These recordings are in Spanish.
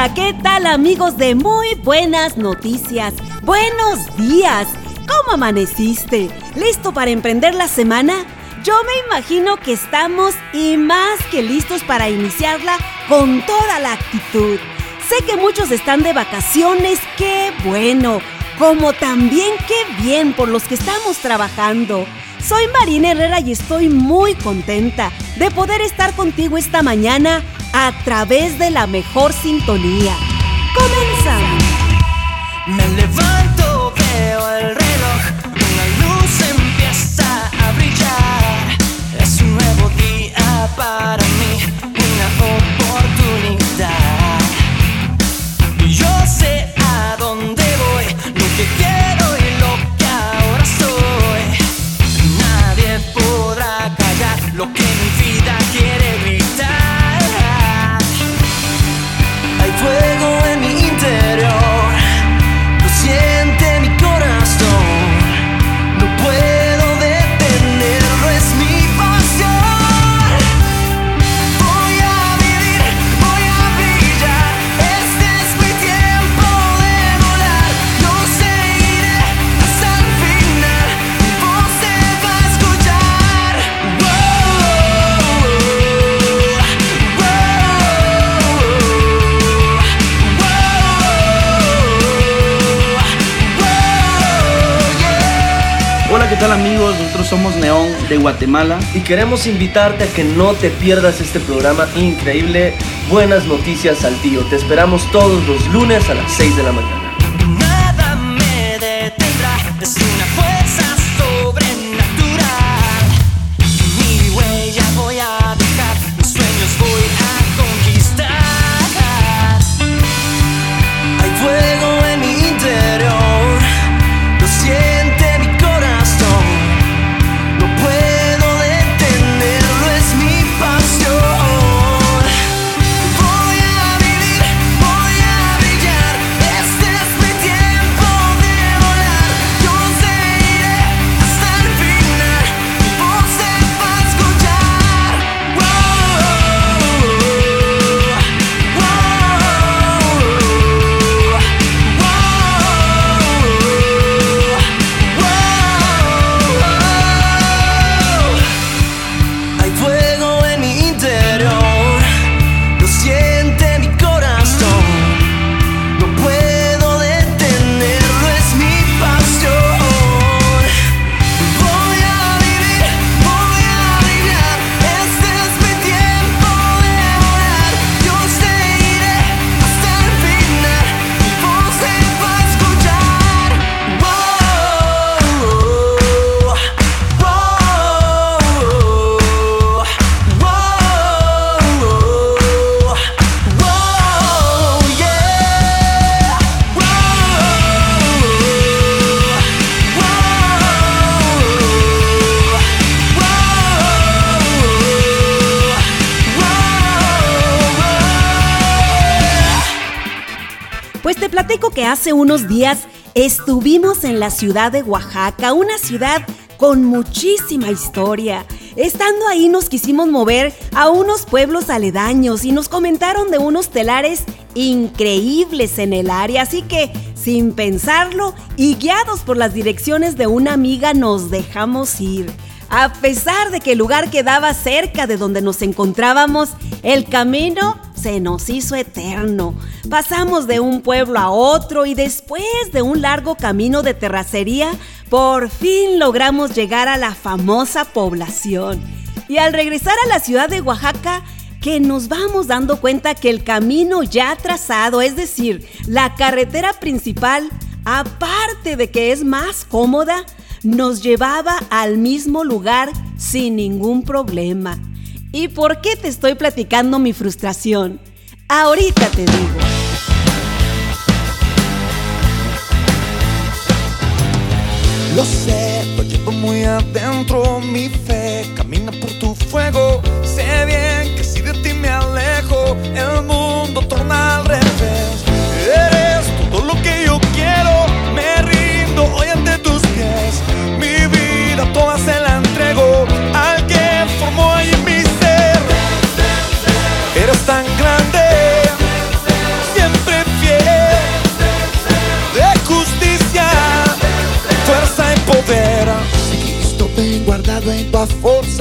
Hola, ¿qué tal amigos de Muy Buenas Noticias? Buenos días, ¿cómo amaneciste? ¿Listo para emprender la semana? Yo me imagino que estamos y más que listos para iniciarla con toda la actitud. Sé que muchos están de vacaciones, qué bueno, como también qué bien por los que estamos trabajando. Soy Marina Herrera y estoy muy contenta de poder estar contigo esta mañana a través de la mejor sintonía. ¡Comenzamos! Me levanto, veo el reloj, una luz empieza a brillar. Es un nuevo día para mí, una oportunidad. Y yo sé a dónde voy, lo que quiero y lo que ahora soy. Nadie podrá callar lo que mi vida quiere gritar. Hay fuego en mi interior, lo siente mi corazón. No puedo detenerlo, es mi pasión. Voy a vivir, voy a brillar. Este es mi tiempo de volar. Yo seguiré hasta el final, mi voz se va a escuchar. Hola, ¿qué tal amigos? Nosotros somos Neón de Guatemala y queremos invitarte a que no te pierdas este programa increíble, Buenas Noticias al Tío. Te esperamos todos los lunes a las 6 de la mañana. Nada me detendrá, es una fuerza sobrenatural. Mi huella voy a dejar, mis sueños voy a conquistar. Hay fuego en mi interior, lo siente mi corazón. No puedo detenerlo, es mi pasión. Voy a vivir, voy a brillar. Este es mi tiempo de volar. Yo seguiré hasta el final, mi voz se va a escuchar. Hay fuego en mi interior, lo siente mi corazón. No puedo detenerlo, es mi pasión. Voy a vivir, voy a brillar. Este es mi tiempo de volar. Yo seguiré hasta el final, mi voz se va a escuchar. Pues te platico que hace unos días estuvimos en la ciudad de Oaxaca, una ciudad con muchísima historia. Estando ahí nos quisimos mover a unos pueblos aledaños y nos comentaron de unos telares increíbles en el área, así que sin pensarlo y guiados por las direcciones de una amiga nos dejamos ir. A pesar de que el lugar quedaba cerca de donde nos encontrábamos, el camino se nos hizo eterno. Pasamos de un pueblo a otro y después de un largo camino de terracería, por fin logramos llegar a la famosa población. Y al regresar a la ciudad de Oaxaca, que nos vamos dando cuenta que el camino ya trazado, es decir, la carretera principal, aparte de que es más cómoda, nos llevaba al mismo lugar sin ningún problema. ¿Y por qué te estoy platicando mi frustración? Ahorita te digo. Lo sé, lo llevo muy adentro, mi fe camina por tu fuego. Sé bien que si de ti me alejo, el mundo torna al revés. Eres todo lo que yo quiero, me rindo hoy ante tus pies. Mi vida toda se la entrego al que formó ahí mi ser. Eres tan grande, siempre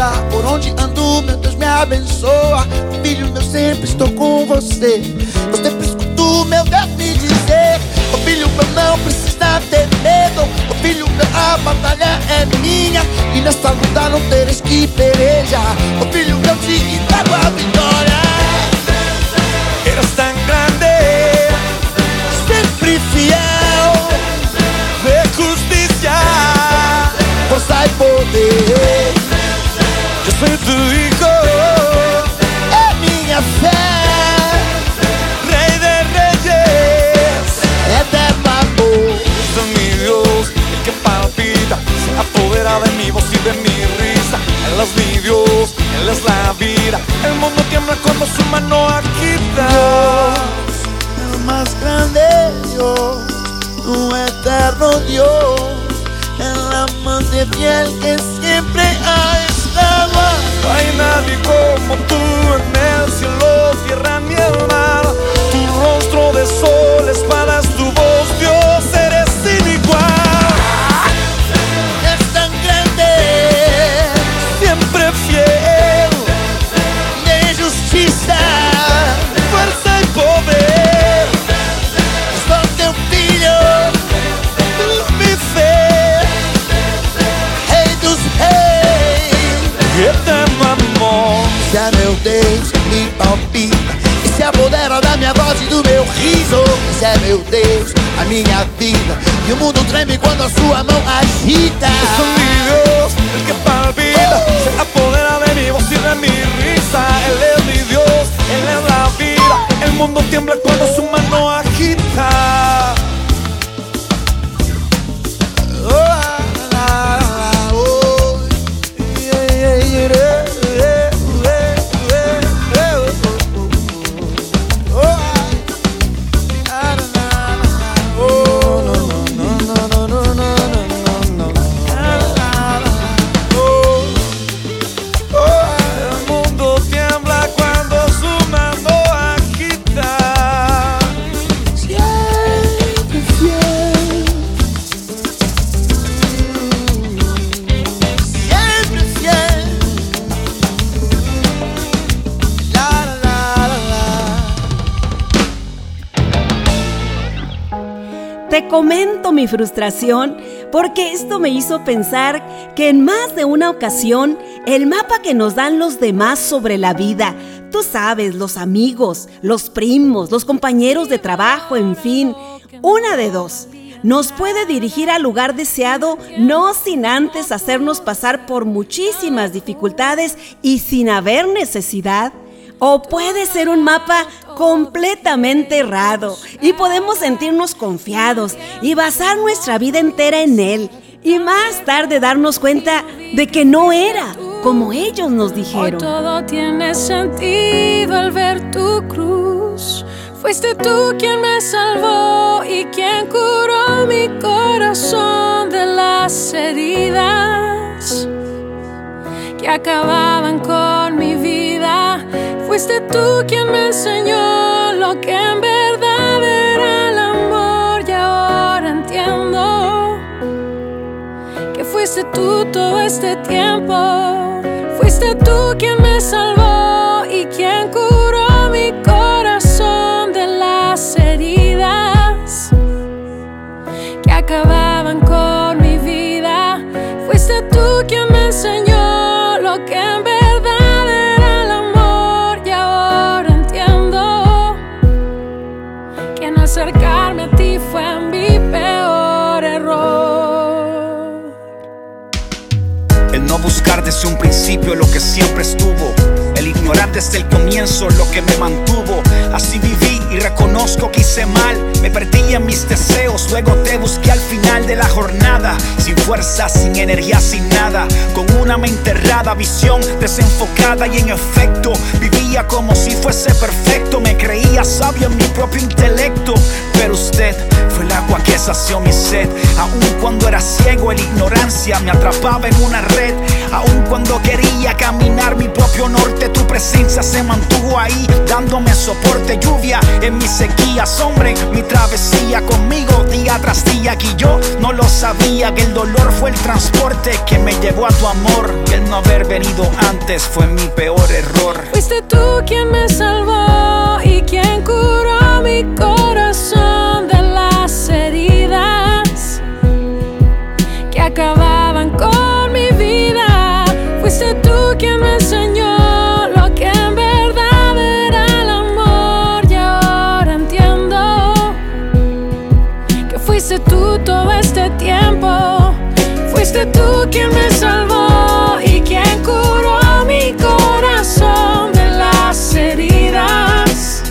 passar, por onde ando, meu Deus me abençoa. Filho meu, sempre estou com você. Eu sempre escuto meu Deus me dizer: ô filho meu, não precisa ter medo. Ô filho meu, a batalha é minha, e nessa luta não tereis que pelejar. Ô filho meu, te entrego a vitória. Eres tan grande, sempre fiel, de justicia, força e poder. Eu sou tu hijo, é minha fé, Rei de reyes, eterno amor. Es mi Dios, el que palpita, se apodera de mi voz y de mi risa. Él es mi Dios, Él es la vida. El mundo tiembla cuando su mano agita. Dios, el más grande Dios, un eterno Dios, el amante fiel que siempre ha estado. No hay nadie como tú en el cielo, tierra ni el mar. Tu rostro de sol, espada es tu voz, Dios, eres sin igual. Es tan grande, siempre fiel, de justicia, fuerza y poder. Só teu filho, mi fé, Rei dos reis, eterno amor. Se é meu Deus, me palpita e se apodera da minha voz e do meu riso. Esse é meu Deus, a minha vida, e o mundo treme quando a sua mão agita. Es mi Dios, el que palpita, se apodera de mi voz y de mi risa. Él es mi Dios, Él es la vida. El mundo tiembla cuando su mano agita. Te comento mi frustración porque esto me hizo pensar que en más de una ocasión el mapa que nos dan los demás sobre la vida, tú sabes, los amigos, los primos, los compañeros de trabajo, en fin, una de dos, nos puede dirigir al lugar deseado no sin antes hacernos pasar por muchísimas dificultades y sin haber necesidad. O puede ser un mapa completamente errado y podemos sentirnos confiados y basar nuestra vida entera en él y más tarde darnos cuenta de que no era como ellos nos dijeron. Hoy todo tiene sentido al ver tu cruz. Fuiste tú quien me salvó y quien curó mi corazón de las heridas que acababan con mi vida. Fuiste tú quien me enseñó lo que en verdad era el amor y ahora entiendo que fuiste tú todo este tiempo. Fuiste tú quien me salvó y quien curó mi corazón de las heridas que acababan con mi vida. Fuiste tú quien me enseñó lo que en verdad era el amor y ahora entiendo que en acercarme a ti fue mi peor error. El no buscar desde un principio lo que siempre estuvo, el ignorar desde el comienzo lo que me mantuvo. Así viví y reconozco que hice mal, me perdí en mis deseos, luego te busqué al final de la jornada, sin fuerza, sin energía, sin nada, con una mente errada, visión desenfocada y en efecto vivía como si fuese perfecto, me creía sabio en mi propio intelecto, pero usted fue el agua que sació mi sed. Aun cuando era ciego, la ignorancia me atrapaba en una red. Aun cuando quería caminar mi propio norte, tu presencia se mantuvo ahí, dando dándome soporte, lluvia en mis sequías, hombre, mi travesía conmigo día tras día. Y yo no lo sabía, que el dolor fue el transporte que me llevó a tu amor. Que el no haber venido antes fue mi peor error. Fuiste tú quien me salvó y quien curó mi corazón de las heridas que acababan con mi vida. Fuiste tú quien me enseñó lo que en verdad era el amor, y ahora entiendo que fuiste tú todo este tiempo. Fuiste tú quien me salvó y quien curó mi corazón de las heridas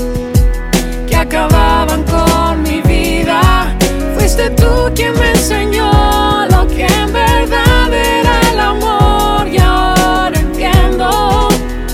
que acababan con mi vida. Fuiste tú quien me enseñó lo que en verdad era el amor, y ahora entiendo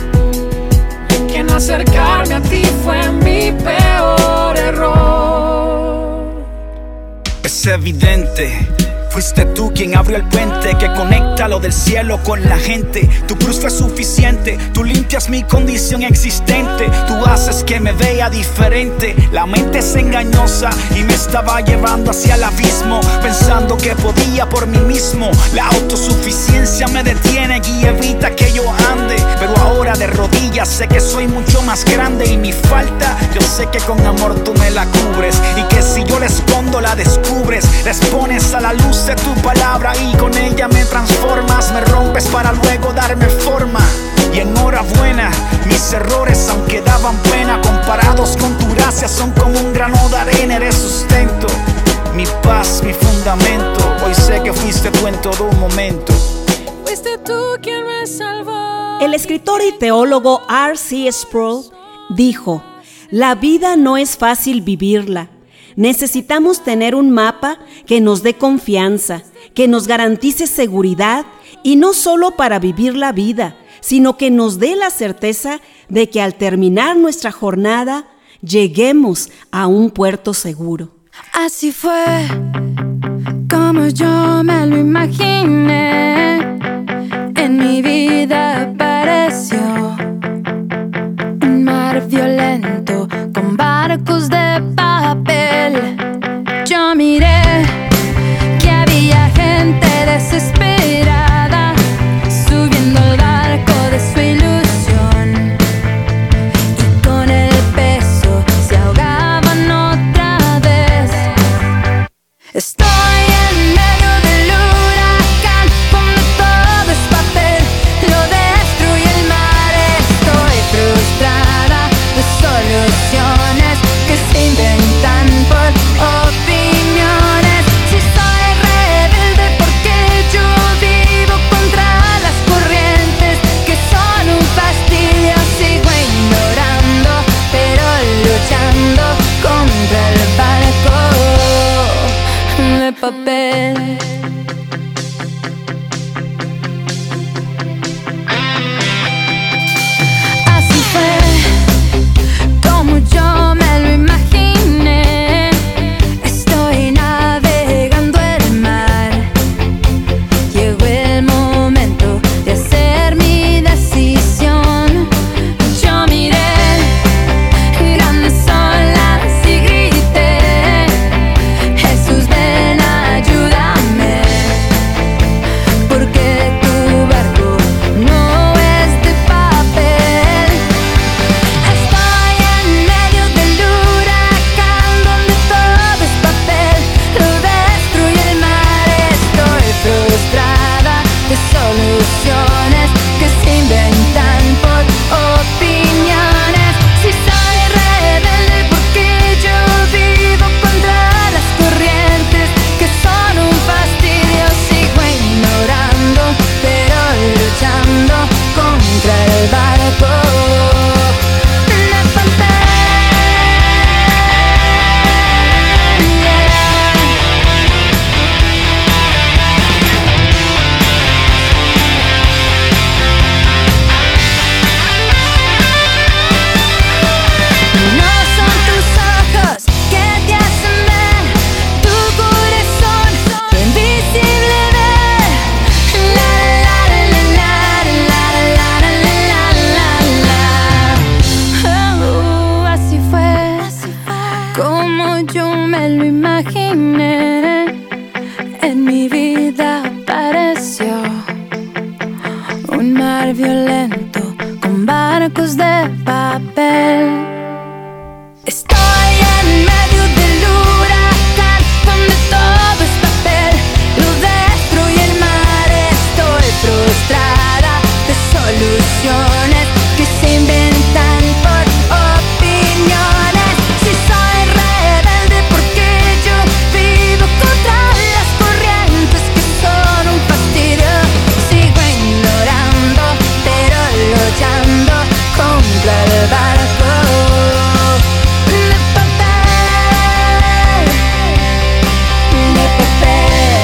que no acercarme a ti fue mi peor error. Es evidente, fuiste tú quien abrió el puente que conecta lo del cielo con la gente. Tu cruz fue suficiente, tú limpias mi condición existente. Tú haces que me vea diferente. La mente es engañosa y me estaba llevando hacia el abismo, pensando que podía por mí mismo. La autosuficiencia me detiene y evita que yo ande. Pero ahora de rodillas sé que soy mucho más grande, y mi falta yo sé que con amor tú me la cubres, y que si yo la escondo la descubres. La expones a la luz de tu palabra y con ella me transformas. Me rompes para luego darme forma. Y enhorabuena, mis errores aunque daban pena, comparados con tu gracia son como un grano de arena. Eres sustento, mi paz, mi fundamento. Hoy sé que fuiste tú en todo momento. Fuiste tú quien me salvó. El escritor y teólogo R.C. Sproul dijo: la vida no es fácil vivirla. Necesitamos tener un mapa que nos dé confianza, que nos garantice seguridad, y no solo para vivir la vida, sino que nos dé la certeza de que al terminar nuestra jornada lleguemos a un puerto seguro. Así fue como yo me lo imaginé. En mi vida apareció un mar violento con barcos de papel. Yo miré que había gente desesperada subiendo al barco de su ilusión, y con el peso se ahogaban otra vez. Estoy en medio del huracán, cuando todo es papel, lo destruye el mar. Estoy frustrada de soluciones que se inventan por opiniones. Si soy rebelde porque yo vivo contra las corrientes que son un fastidio, sigo ignorando pero luchando contra el barco de papel. Así fue como yo me lo imaginé. Estoy navegando el mar. Llegó el momento de hacer mi decisión. Yo miré grandes olas y grité: Jesús, ven, ayúdame. barcos de papel. Estoy en medio del huracán, donde todo es papel, lo destruye el mar. Estoy frustrada de soluciones que se inventan por opiniones. Si soy rebelde porque yo vivo contra las corrientes que son un fastidio. Sigo ignorando, pero luchando contra el barco de papel, de papel.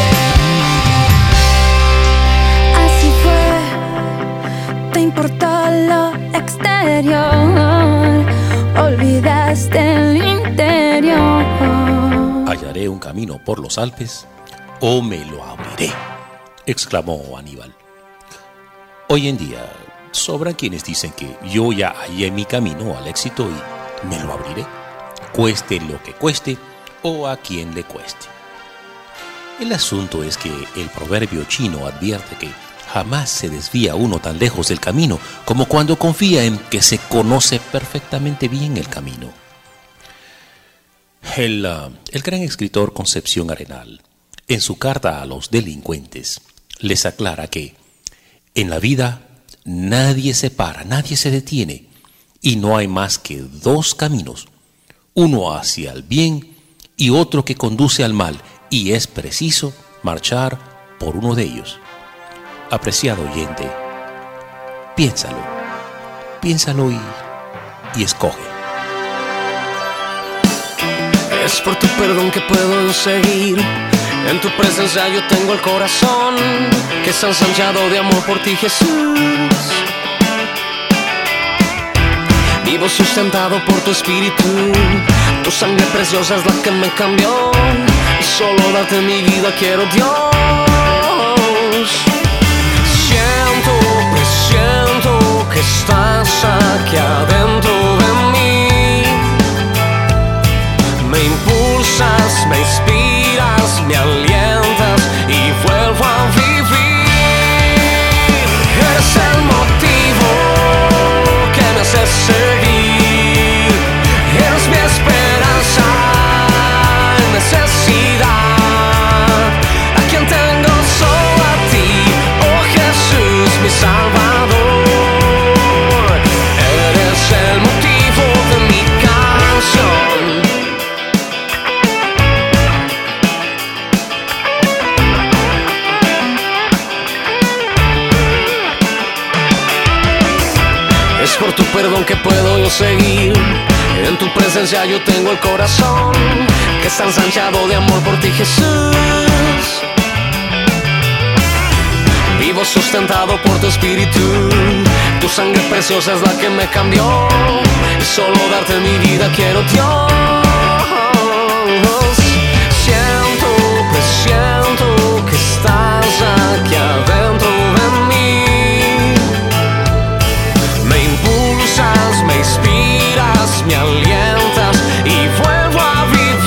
Así fue, te importó lo exterior, olvidaste el interior. ¿Hallaré un camino por los Alpes o me lo abriré?, exclamó Aníbal. Hoy en día sobran quienes dicen que yo ya hallé mi camino al éxito y me lo abriré, cueste lo que cueste o a quien le cueste. El asunto es que el proverbio chino advierte que jamás se desvía uno tan lejos del camino como cuando confía en que se conoce perfectamente bien el camino. El gran escritor Concepción Arenal, en su carta a los delincuentes, les aclara que en la vida nadie se para, nadie se detiene, y no hay más que dos caminos, uno hacia el bien y otro que conduce al mal, y es preciso marchar por uno de ellos. Apreciado oyente, piénsalo y escoge. Es por tu perdón que puedo seguir. En tu presencia yo tengo el corazón que está ensanchado de amor por ti, Jesús. Vivo sustentado por tu espíritu. Tu sangre preciosa es la que me cambió. Y solo darte mi vida quiero, Dios. Presiento que estás aquí adentro de mí. Me impulsas, me inspiras, me alientas y vuelvo a vivir. Eres el motivo que me hace seguir. Eres mi esperanza en necesidad. A quien tengo solo a ti, oh Jesús, mi Salvador. Eres el motivo de mi canción. Es por tu perdón que puedo yo seguir. En tu presencia yo tengo el corazón que está ensanchado de amor por ti, Jesús. Vivo sustentado por tu espíritu. Tu sangre preciosa es la que me cambió. Y solo darte mi vida quiero, Dios. Presiento que estás aquí adentro de mí. Me impulsas, me inspiras, me alientas y vuelvo a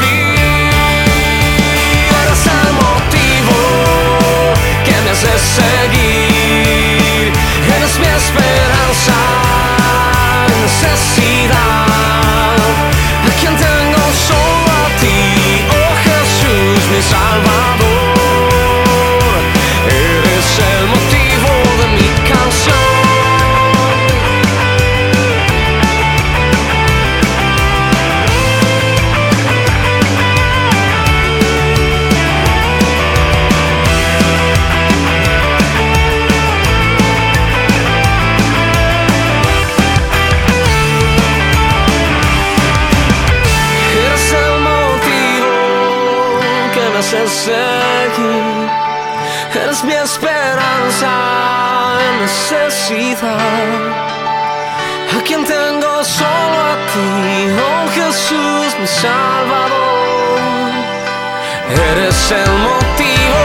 vivir. Eres el motivo que me hace seguir. Eres mi esperanza en necesidad. A quien tengo solo a ti, oh Jesús, mi Salvador. Eres el motivo de mi canción. Seguir. Eres mi esperanza en necesidad. A quien tengo solo a ti, oh Jesús, mi Salvador. Eres el motivo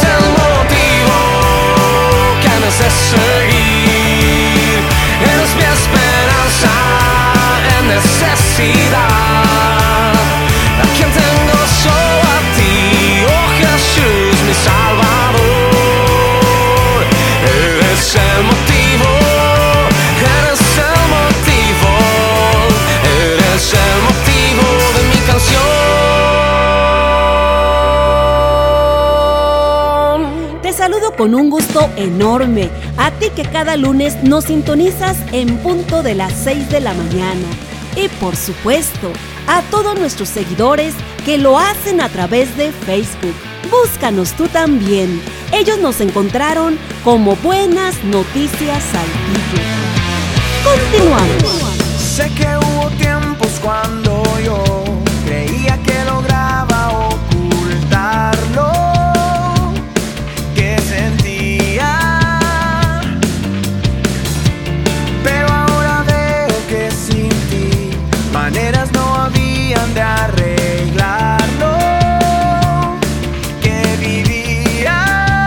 que me hace seguir. Eres mi esperanza en necesidad. A quien tengo solo a ti, Jesús, mi Salvador. Eres el motivo, eres el motivo. con un gusto enorme a ti que cada lunes nos sintonizas en punto de las 6 de la mañana. Y por supuesto, a todos nuestros seguidores que lo hacen a través de Facebook. Búscanos tú también. Ellos nos encontraron como Buenas Noticias Saltillo. Continuamos. Sé que hubo tiempos cuando yo creía que lograba ocultarlo que sentía, pero ahora veo que sin ti maneras no habían de arreglarlo que vivía.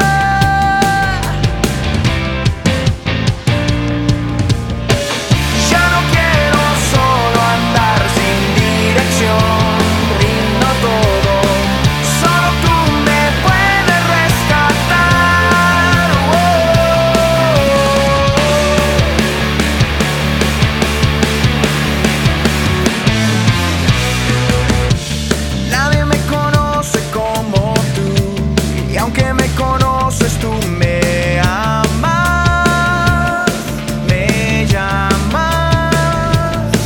Ya no quiero solo andar sin dirección, rindo todo, solo tú me puedes rescatar. Nadie me conoce como tú, y aunque me conoces tú me amas, me llamas.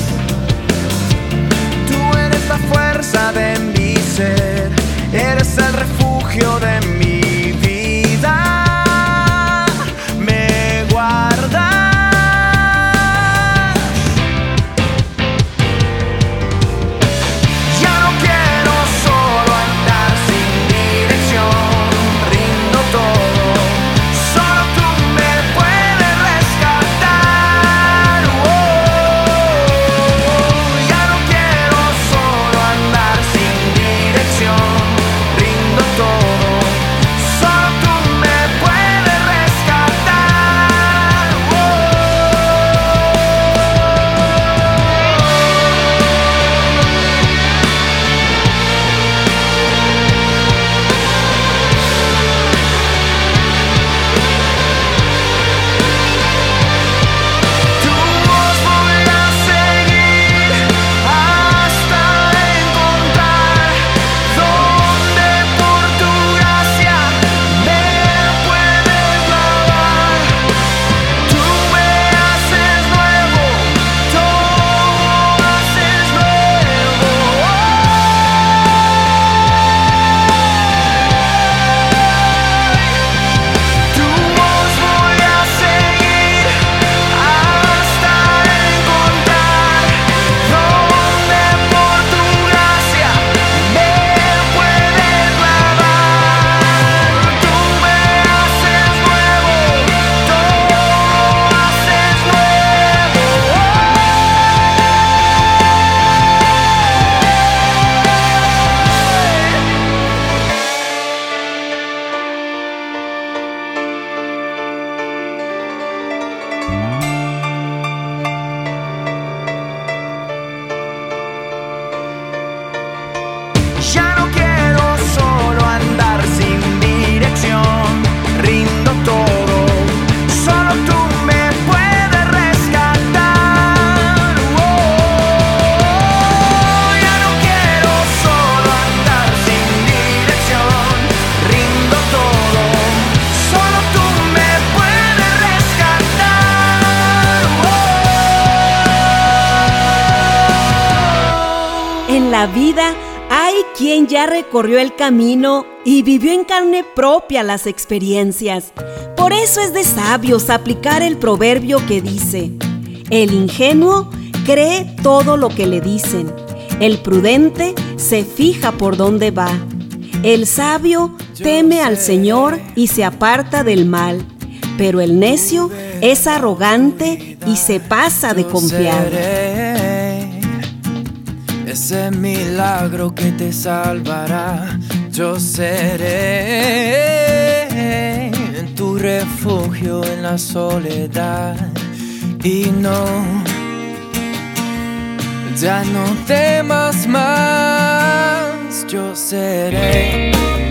Tú eres la fuerza de mi ser, eres el refugio de mi vida, me guardas. Ya no quiero solo andar sin dirección, rindo todo, solo tú me puedes rescatar. Ya no quiero solo andar sin dirección, rindo todo, solo tú me puedes rescatar. Tu voz voy a seguir hasta encontrar donde por tu gracia me puedes lavar. Tú me haces nuevo, todo haces nuevo. Tu voz voy a seguir hasta encontrar donde por tu gracia me puedes lavar. Tú me haces nuevo, todo haces nuevo. Ya no quiero solo andar sin dirección, rindo todo, solo tú me puedes rescatar. Ya no quiero solo andar sin dirección, rindo todo, solo tú me puedes rescatar. En la vida hay quien ya recorrió el camino y vivió en carne propia las experiencias. Por eso es de sabios aplicar el proverbio que dice: el ingenuo cree todo lo que le dicen, el prudente se fija por dónde va, el sabio teme al Señor y se aparta del mal, pero el necio es arrogante y se pasa de confiado. Ese milagro que te salvará, yo seré en tu refugio en la soledad. Y no, ya no temas más, yo seré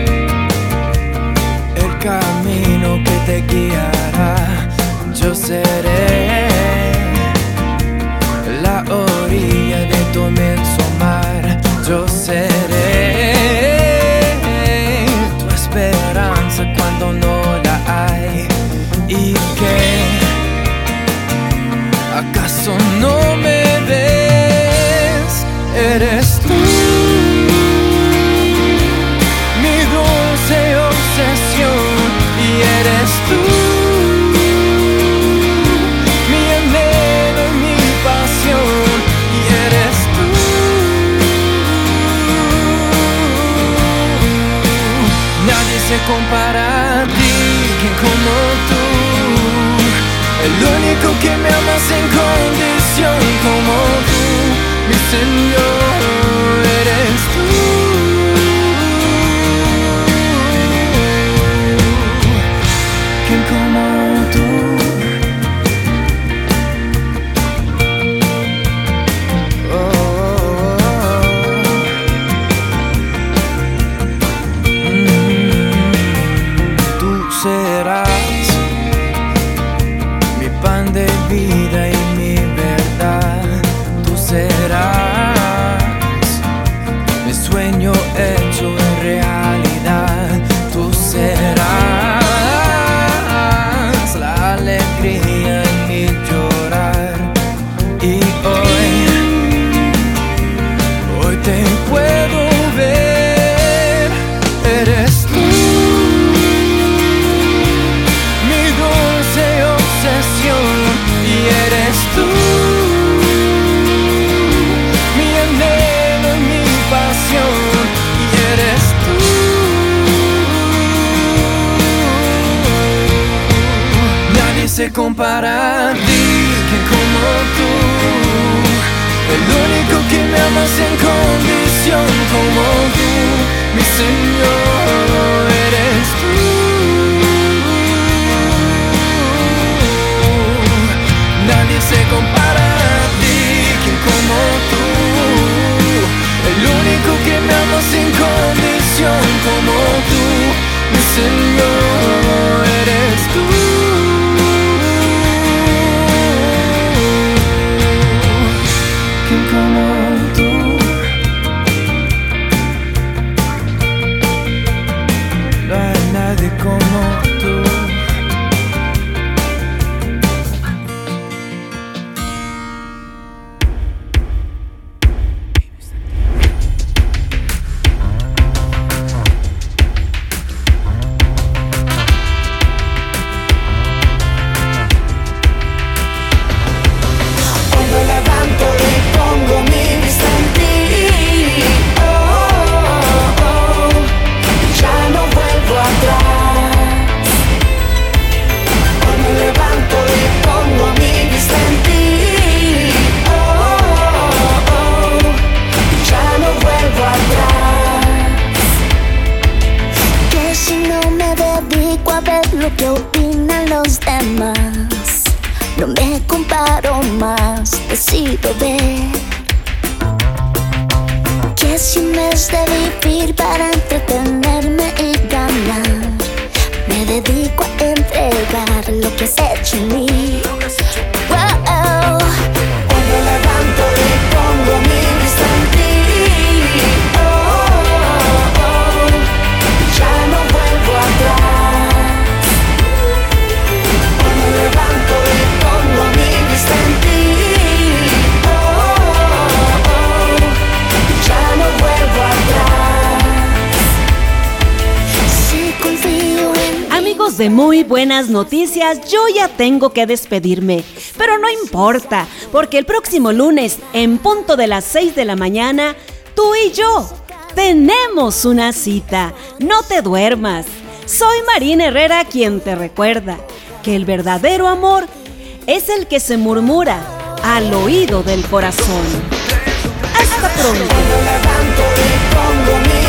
el camino que te guiará, yo seré la orilla de tu inmenso mar, yo seré tu esperanza cuando no la hay. compara a ti, quien como tú. El único que me ama sin condición como tú, mi Señor, eres tú. Quien como tú. Serás mi pan de vida y mi verdad. Tú serás mi sueño hecho en realidad. Tú serás la alegría en mi llorar. Y hoy te puedo ver. Eres tú. Y eres tú, mi anhelo y mi pasión. Y eres tú, nadie se compara a ti, quien como tú. El único que me ama sin condición como tú, mi Señor, eres tú. Nadie se compara a ti, quien como tú. El único que me ama sin condición como tú, mi Señor, eres tú. Quien como tú. No hay nadie como tú. ¿Qué opinan los demás? No me comparo más, decido ver que si en vez de vivir para entretenerme y ganar, me dedico a entregar lo que has hecho en mí. Wow. Cuando levanto y pongo mi vista en ti, ya no vuelvo atrás. Amigos de Muy Buenas Noticias, yo ya tengo que despedirme, pero no importa, porque el próximo lunes, en punto de las 6 de la mañana, tú y yo tenemos una cita. No te duermas. Soy Marina Herrera quien te recuerda que el verdadero amor es el que se murmura al oído del corazón. Hasta pronto.